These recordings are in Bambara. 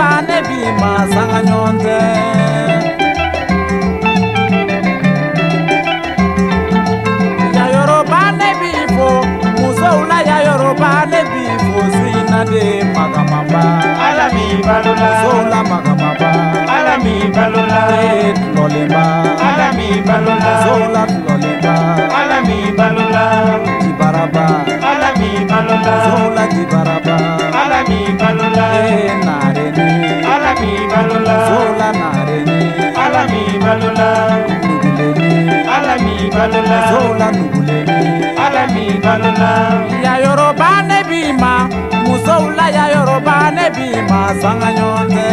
Yoruba ne bi ma sanga nyonte ya Yoruba ne bi fo muso la ya Yoruba ne bi fo suina de magamamba alami balula muso la magamamba alami balula lolemba alami balula muso la lolemba alami balula jibaraba alami balula muso la jibaraba alami balula nareni alami balula sola nareni alami balula nuguleni alami balula sola nuguleni alami balula ya Yoruba ne bi ma musoula ya Yoruba ne bi ma sanga nyonte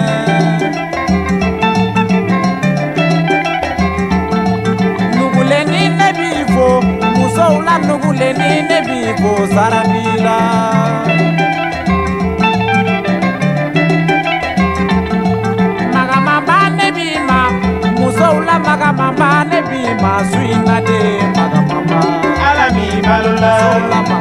nuguleni ne bi fo musoula nuguleni ne bi fo sarabila Soula magamamba ne bi ma suina de magamamba alami balula soula